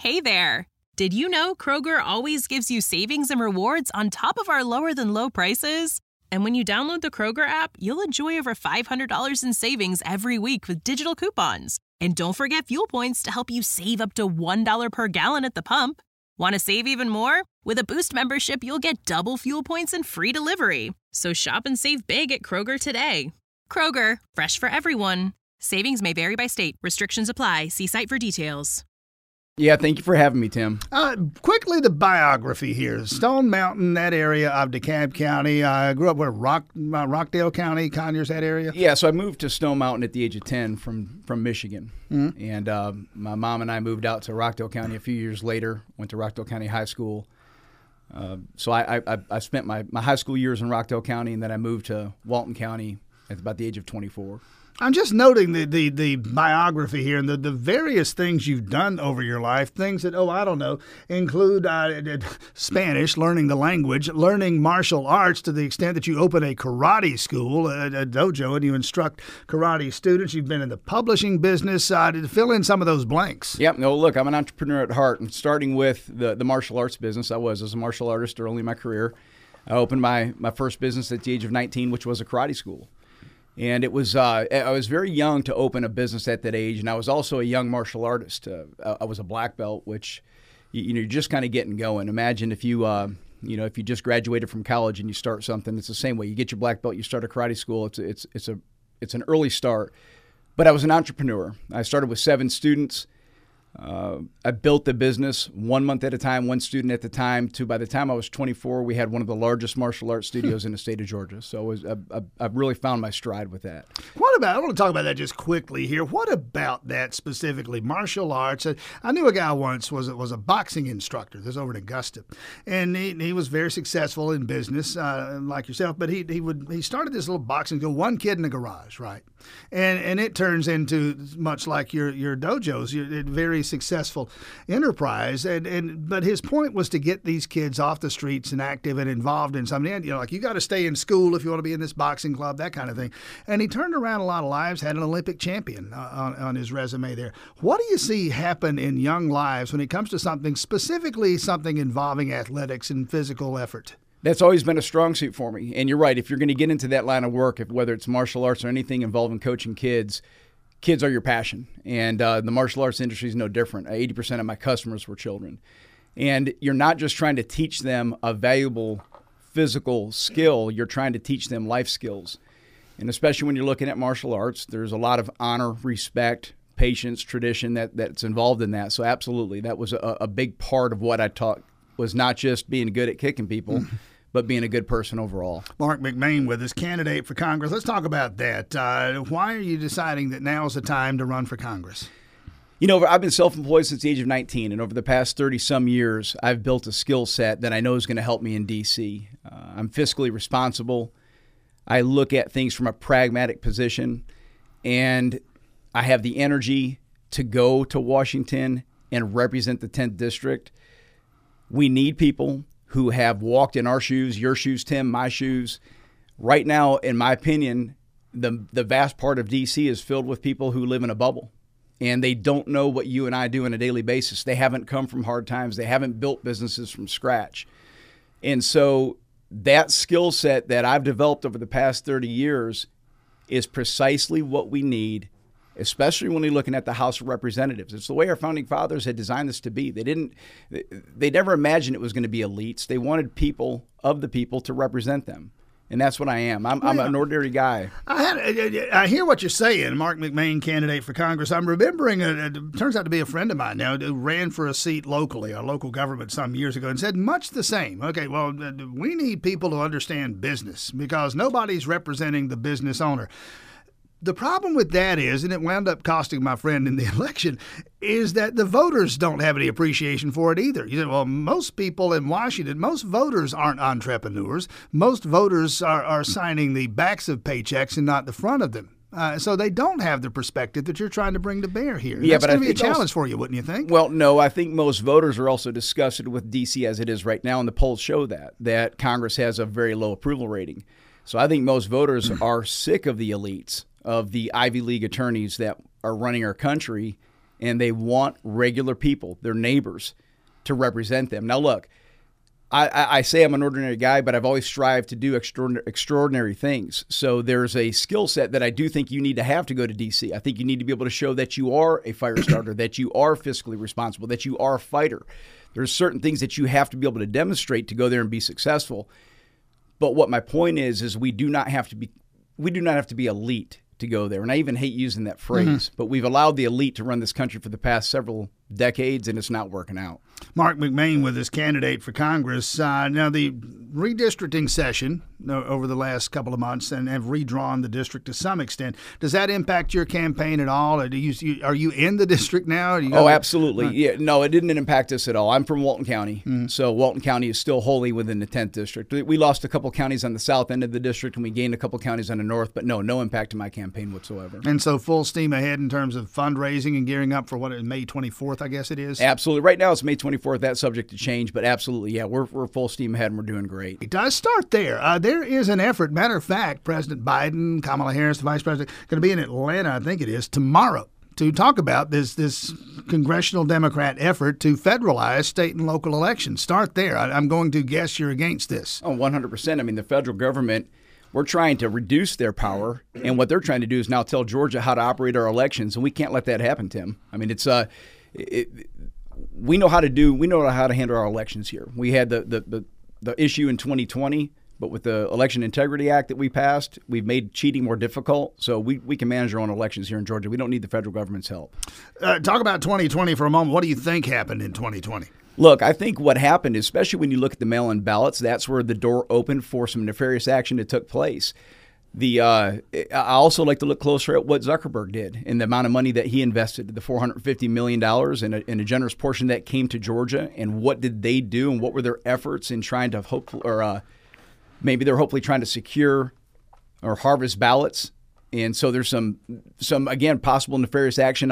Hey there! Did you know Kroger always gives you savings and rewards on top of our lower-than-low prices? And when you download the Kroger app, you'll enjoy over $500 in savings every week with digital coupons. And don't forget fuel points to help you save up to $1 per gallon at the pump. Want to save even more? With a Boost membership, you'll get double fuel points and free delivery. So shop and save big at Kroger today. Kroger, fresh for everyone. Savings may vary by state. Restrictions apply. See site for details. Yeah, thank you for having me, Tim. Quickly, the biography here. Stone Mountain, that area of DeKalb County. I grew up where Rockdale County, Conyers, that area. Yeah, so I moved to Stone Mountain at the age of 10 from Michigan. Mm-hmm. And my mom and I moved out to Rockdale County a few years later, went to Rockdale County High School. So I spent my high school years in Rockdale County, and then I moved to Walton County at about the age of 24. I'm just noting the biography here and the various things you've done over your life, things that, include Spanish, learning the language, learning martial arts to the extent that you open a karate school, a dojo, and you instruct karate students. You've been in the publishing business. To fill in some of those blanks. Yep. No, look, I'm an entrepreneur at heart, and starting with the martial arts business, I was as a martial artist early in my career. I opened my first business at the age of 19, which was a karate school. And it was I was very young to open a business at that age, and I was also a young martial artist. I was a black belt, which you're just kind of getting going. Imagine if you if you just graduated from college and you start something, it's the same way. You get your black belt, you start a karate school. It's an early start. But I was an entrepreneur. I started with 7 students. I built the business 1 month at a time, 1 student at a time, to by the time I was 24, we had one of the largest martial arts studios in the state of Georgia. So I've really found my stride with that. I want to talk about that just quickly here. What about that specifically, martial arts? I knew a guy once was a boxing instructor. This was over in Augusta. And he was very successful in business, like yourself, but he started this little boxing school, one kid in the garage, right? And it turns into much like your dojos, very successful enterprise. But his point was to get these kids off the streets and active and involved in something. You got to stay in school if you want to be in this boxing club, that kind of thing. And he turned around a lot of lives, had an Olympic champion on his resume there. What do you see happen in young lives when it comes to something involving athletics and physical effort? That's always been a strong suit for me. And you're right. If you're going to get into that line of work, whether it's martial arts or anything involving coaching kids are your passion. And the martial arts industry is no different. 80% of my customers were children. And you're not just trying to teach them a valuable physical skill. You're trying to teach them life skills. And especially when you're looking at martial arts, there's a lot of honor, respect, patience, tradition that's involved in that. So absolutely, that was a big part of what I taught, was not just being good at kicking people, but being a good person overall. Mark McMain with us, candidate for Congress. Let's talk about that. Why are you deciding that now is the time to run for Congress? I've been self-employed since the age of 19, and over the past 30-some years, I've built a skill set that I know is going to help me in D.C. I'm fiscally responsible. I look at things from a pragmatic position, and I have the energy to go to Washington and represent the 10th District. We need people who have walked in our shoes, your shoes, Tim, my shoes. Right now, in my opinion, the vast part of D.C. is filled with people who live in a bubble, and they don't know what you and I do on a daily basis. They haven't come from hard times. They haven't built businesses from scratch. And so that skill set that I've developed over the past 30 years is precisely what we need, especially when you're looking at the House of Representatives. It's the way our founding fathers had designed this to be. They never imagined it was going to be elites. They wanted people of the people to represent them. And that's what I am. I'm an ordinary guy. I hear what you're saying, Mark McMain, candidate for Congress. I'm remembering, it turns out to be a friend of mine now, who ran for a seat locally, a local government some years ago, and said much the same. Okay, well, we need people to understand business because nobody's representing the business owner. The problem with that is, and it wound up costing my friend in the election, is that the voters don't have any appreciation for it either. You said, well, most people in Washington, most voters aren't entrepreneurs. Most voters are signing the backs of paychecks and not the front of them. So they don't have the perspective that you're trying to bring to bear here. Yeah, that's going to be a challenge for you, wouldn't you think? Well, no, I think most voters are also disgusted with D.C. as it is right now, and the polls show that Congress has a very low approval rating. So I think most voters are sick of the elites, of the Ivy League attorneys that are running our country, and they want regular people, their neighbors, to represent them. Now, look, I say I'm an ordinary guy, but I've always strived to do extraordinary things. So there's a skill set that I do think you need to have to go to D.C. I think you need to be able to show that you are a fire starter, that you are fiscally responsible, that you are a fighter. There's certain things that you have to be able to demonstrate to go there and be successful. But what my point is we do not have to be elite to go there. And I even hate using that phrase, but we've allowed the elite to run this country for the past several decades, and it's not working out. Mark McMain with his candidate for Congress. Now, the redistricting session over the last couple of months and have redrawn the district to some extent. Does that impact your campaign at all? Are you in the district now? Absolutely. Yeah, no, it didn't impact us at all. I'm from Walton County, so Walton County is still wholly within the 10th district. We lost a couple counties on the south end of the district, and we gained a couple counties on the north, but no impact to my campaign whatsoever. And so full steam ahead in terms of fundraising and gearing up for May 24th, I guess it is? Absolutely. Right now it's May 24th. That's subject to change, but absolutely, yeah, we're full steam ahead and we're doing great. It does start there. There is an effort. Matter of fact, President Biden, Kamala Harris, the vice president, going to be in Atlanta, I think it is, tomorrow to talk about this congressional Democrat effort to federalize state and local elections. Start there. I'm going to guess you're against this. Oh, 100%. I mean, the federal government, we're trying to reduce their power, and what they're trying to do is now tell Georgia how to operate our elections, and we can't let that happen, Tim. I mean, we know how to handle our elections here. We had the issue in 2020, but with the Election Integrity Act that we passed, we've made cheating more difficult. So we can manage our own elections here in Georgia. We don't need the federal government's help. Talk about 2020 for a moment. What do you think happened in 2020? Look, I think what happened, especially when you look at the mail-in ballots, that's where the door opened for some nefarious action that took place. I also like to look closer at what Zuckerberg did and the amount of money that he invested, the $450 million and a generous portion that came to Georgia. And what did they do and what were their efforts in trying to maybe they're hopefully trying to secure or harvest ballots. And so there's some again, possible nefarious action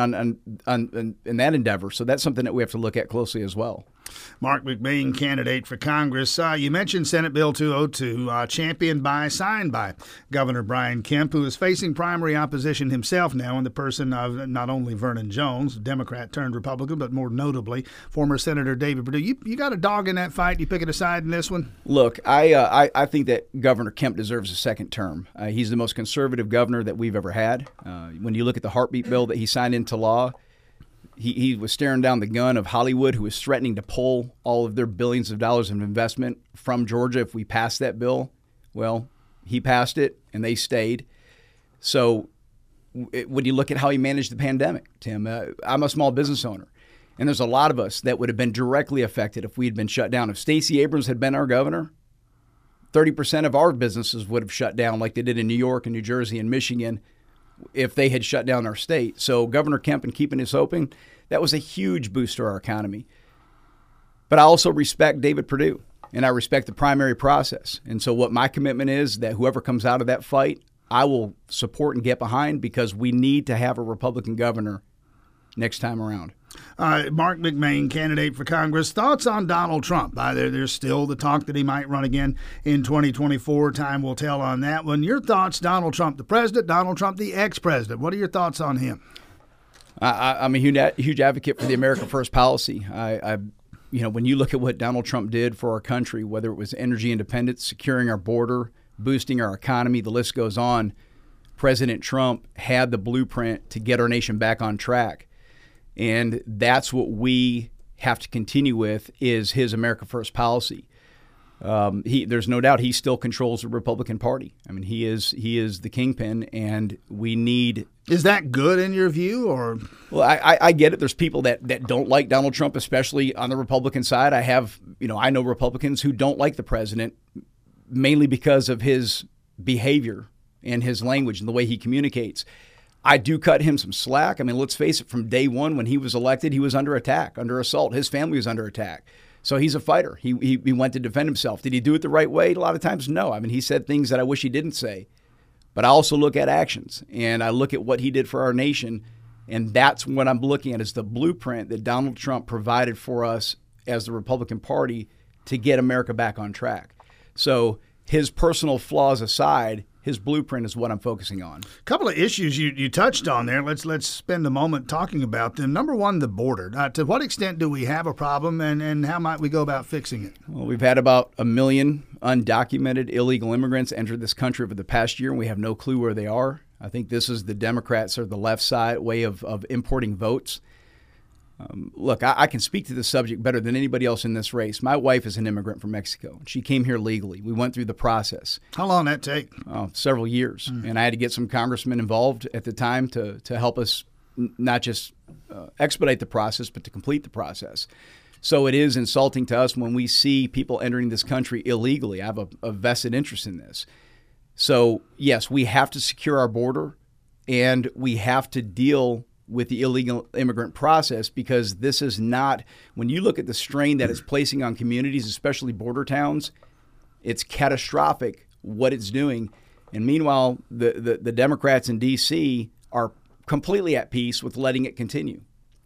in that endeavor. So that's something that we have to look at closely as well. Mark McMain, candidate for Congress. You mentioned Senate Bill 202, signed by Governor Brian Kemp, who is facing primary opposition himself now in the person of not only Vernon Jones, Democrat turned Republican, but more notably former Senator David Perdue. You got a dog in that fight? You picking a side in this one? Look, I think that Governor Kemp deserves a second term. He's the most conservative governor that we've ever had. When you look at the heartbeat bill that he signed into law, he was staring down the gun of Hollywood, who was threatening to pull all of their billions of dollars of investment from Georgia if we passed that bill. Well, he passed it, and they stayed. So when you look at how he managed the pandemic, Tim, I'm a small business owner, and there's a lot of us that would have been directly affected if we had been shut down. If Stacey Abrams had been our governor, 30% of our businesses would have shut down like they did in New York and New Jersey and Michigan if they had shut down our state. So Governor Kemp and keeping us open, that was a huge boost to our economy. But I also respect David Perdue, and I respect the primary process. And so what my commitment is that whoever comes out of that fight, I will support and get behind, because we need to have a Republican governor next time around. Mark McMain, candidate for Congress. Thoughts on Donald Trump? There's still the talk that he might run again in 2024. Time will tell on that one. Your thoughts, Donald Trump the president, Donald Trump the ex-president. What are your thoughts on him? I'm a huge advocate for the America First policy. When you look at what Donald Trump did for our country, whether it was energy independence, securing our border, boosting our economy, the list goes on. President Trump had the blueprint to get our nation back on track. And that's what we have to continue with, is his America First policy. There's no doubt he still controls the Republican Party. I mean, he is the kingpin, and we need. Is that good in your view, or? Well, I get it. There's people that don't like Donald Trump, especially on the Republican side. I know Republicans who don't like the president, mainly because of his behavior and his language and the way he communicates. I do cut him some slack. I mean, let's face it, from day one when he was elected, he was under attack, under assault. His family was under attack. So he's a fighter. He went to defend himself. Did he do it the right way? A lot of times, no. I mean, he said things that I wish he didn't say. But I also look at actions, and I look at what he did for our nation, and that's what I'm looking at, is the blueprint that Donald Trump provided for us as the Republican Party to get America back on track. So his personal flaws aside, his blueprint is what I'm focusing on. A couple of issues you touched on there. Let's spend a moment talking about them. Number one, the border. To what extent do we have a problem, and how might we go about fixing it? Well, we've had about 1 million undocumented illegal immigrants enter this country over the past year, and we have no clue where they are. I think this is the Democrats or the left side way of importing votes. Look, I can speak to this subject better than anybody else in this race. My wife is an immigrant from Mexico. She came here legally. We went through the process. How long did that take? Several years. And I had to get some congressmen involved at the time to help us not just expedite the process, but to complete the process. So it is insulting to us when we see people entering this country illegally. I have a vested interest in this. So, yes, we have to secure our border, and we have to deal with the illegal immigrant process, because this is not, when you look at the strain that it's placing on communities, especially border towns, it's catastrophic what it's doing. And meanwhile, the Democrats in D.C. are completely at peace with letting it continue.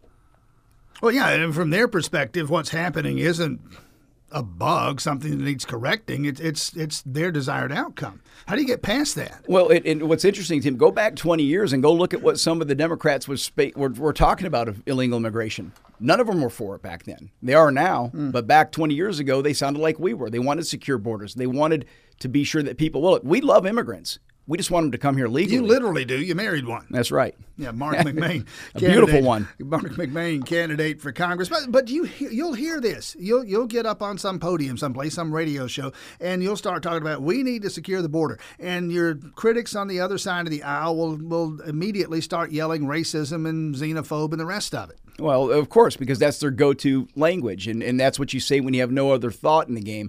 Well, yeah, and from their perspective, what's happening isn't a bug, something that needs correcting. It's their desired outcome. How do you get past that? Well, what's interesting, Tim, go back 20 years and go look at what some of the Democrats were talking about of illegal immigration. None of them were for it back then. They are now, but back 20 years ago, they sounded like we were. They wanted secure borders. They wanted to be sure that people, well, look, we love immigrants. We just want them to come here legally. You literally do. You married one. That's right. Yeah, Mark McMain. A beautiful one. Mark McMain, candidate for Congress. But you'll hear this. You'll get up on some podium someplace, some radio show, and you'll start talking about, we need to secure the border. And your critics on the other side of the aisle will immediately start yelling racism and xenophobe and the rest of it. Well, of course, because that's their go-to language, and that's what you say when you have no other thought in the game.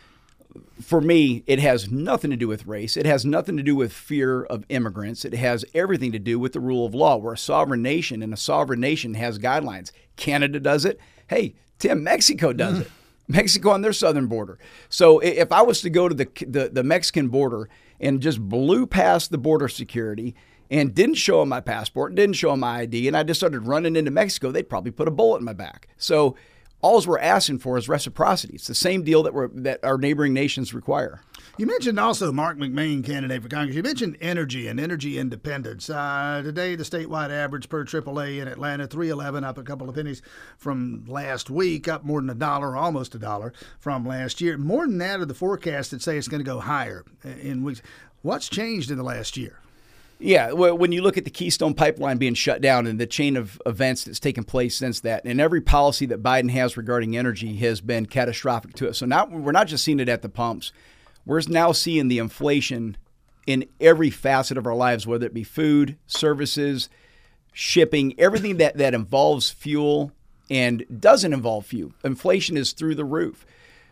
For me, it has nothing to do with race. It has nothing to do with fear of immigrants. It has everything to do with the rule of law. We're a sovereign nation, and a sovereign nation has guidelines. Canada does it. Hey, Tim, Mexico does it. Mexico on their southern border. So if I was to go to the Mexican border and just blew past the border security and didn't show them my passport, didn't show them my ID, and I just started running into Mexico, they'd probably put a bullet in my back. So all we're asking for is reciprocity. It's the same deal that our neighboring nations require. You mentioned also Mark McMain, candidate for Congress. You mentioned energy and energy independence. Today, the statewide average per AAA in Atlanta, $3.11, up a couple of pennies from last week, up more than $1, almost $1 from last year. More than that are the forecasts that say it's going to go higher in weeks. What's changed in the last year? Yeah, well, when you look at the Keystone Pipeline being shut down and the chain of events that's taken place since that, and every policy that Biden has regarding energy has been catastrophic to us. So now we're not just seeing it at the pumps. We're now seeing the inflation in every facet of our lives, whether it be food, services, shipping, everything that involves fuel and doesn't involve fuel. Inflation is through the roof.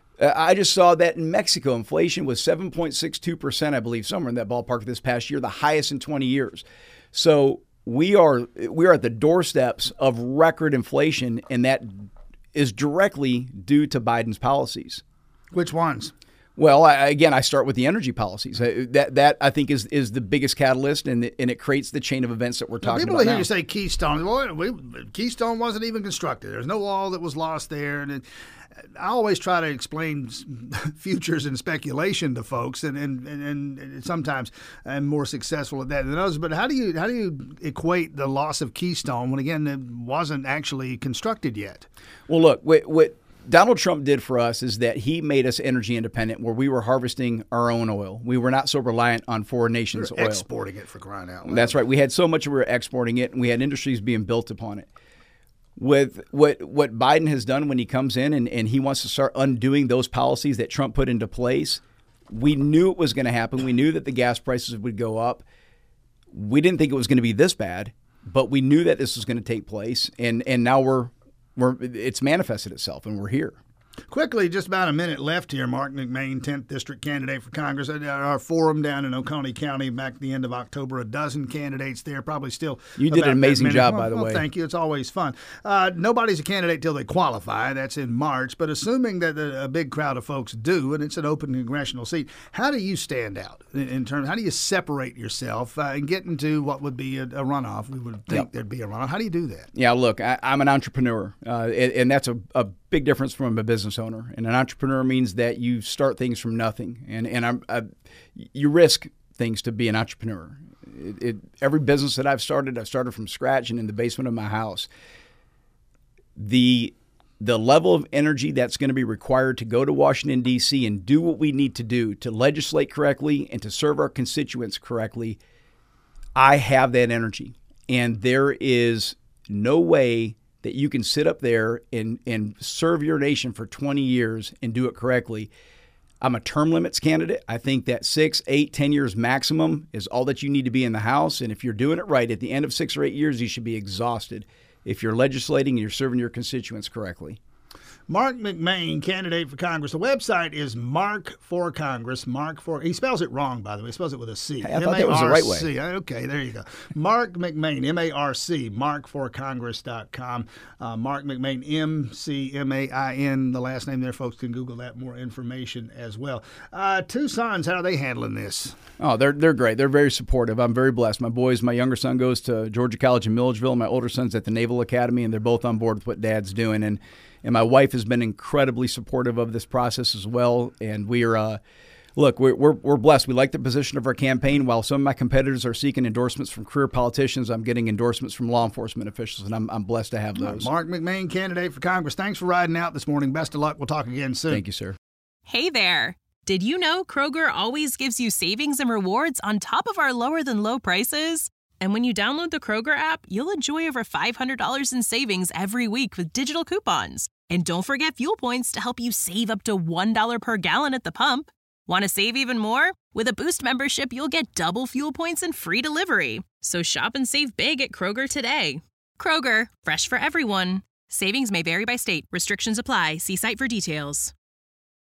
I just saw that in Mexico, inflation was 7.62%, I believe, somewhere in that ballpark this past year, the highest in 20 years. So we are at the doorsteps of record inflation, and that is directly due to Biden's policies. Which ones? Well, I start with the energy policies. That I think is the biggest catalyst, and it creates the chain of events that we're talking about now. People hear you say Keystone. Well, Keystone wasn't even constructed. There's no oil that was lost there, and I always try to explain futures and speculation to folks, and sometimes I'm more successful at that than others. But how do you equate the loss of Keystone when, again, it wasn't actually constructed yet? Well, look, what Donald Trump did for us is that he made us energy independent, where we were harvesting our own oil. We were not so reliant on foreign nations' oil. Exporting it, for crying out loud. That's right. We had so much we were exporting it, and we had industries being built upon it. With what Biden has done when he comes in and he wants to start undoing those policies that Trump put into place, we knew it was going to happen. We knew that the gas prices would go up. We didn't think it was going to be this bad, but we knew that this was going to take place, and now it's manifested itself, and we're here. Quickly, just about a minute left here. Mark McMain, 10th District candidate for Congress. At our forum down in Oconee County back at the end of October, a dozen candidates there, probably still. You did an amazing job, by the way. Thank you. It's always fun. Nobody's a candidate till they qualify. That's in March. But assuming that a big crowd of folks do, and it's an open congressional seat, how do you stand out in terms? How do you separate yourself and get into what would be a runoff? We would think there'd be a runoff. How do you do that? Yeah, look, I'm an entrepreneur, and that's a big difference from a business owner. And an entrepreneur means that you start things from nothing, and you risk things to be an entrepreneur. Every business that I've started from scratch and in the basement of my house. The level of energy that's going to be required to go to Washington, D.C. and do what we need to do to legislate correctly and to serve our constituents correctly, I have that energy. And there is no way that you can sit up there and serve your nation for 20 years and do it correctly. I'm a term limits candidate. I think that 6, 8, 10 years maximum is all that you need to be in the House. And if you're doing it right, at the end of 6 or 8 years, you should be exhausted if you're legislating and you're serving your constituents correctly. Mark McMain, candidate for Congress. The website is Mark for Congress. He spells it wrong, by the way. He spells it with a C. I thought that was the right way. Okay, there you go. Mark McMain, M-A-R-C, markforcongress.com. Mark McMain, M-C-M-A-I-N, the last name there. Folks can Google that, more information as well. Two sons, how are they handling this? Oh, they're great. They're very supportive. I'm very blessed. My younger son goes to Georgia College in Milledgeville. My older son's at the Naval Academy, and they're both on board with what Dad's doing. And my wife has been incredibly supportive of this process as well. And we're blessed. We like the position of our campaign. While some of my competitors are seeking endorsements from career politicians, I'm getting endorsements from law enforcement officials, and I'm blessed to have those. Mark McMain, candidate for Congress. Thanks for riding out this morning. Best of luck. We'll talk again soon. Thank you, sir. Hey there. Did you know Kroger always gives you savings and rewards on top of our lower than low prices? And when you download the Kroger app, you'll enjoy over $500 in savings every week with digital coupons. And don't forget fuel points to help you save up to $1 per gallon at the pump. Want to save even more? With a Boost membership, you'll get double fuel points and free delivery. So shop and save big at Kroger today. Kroger, fresh for everyone. Savings may vary by state. Restrictions apply. See site for details.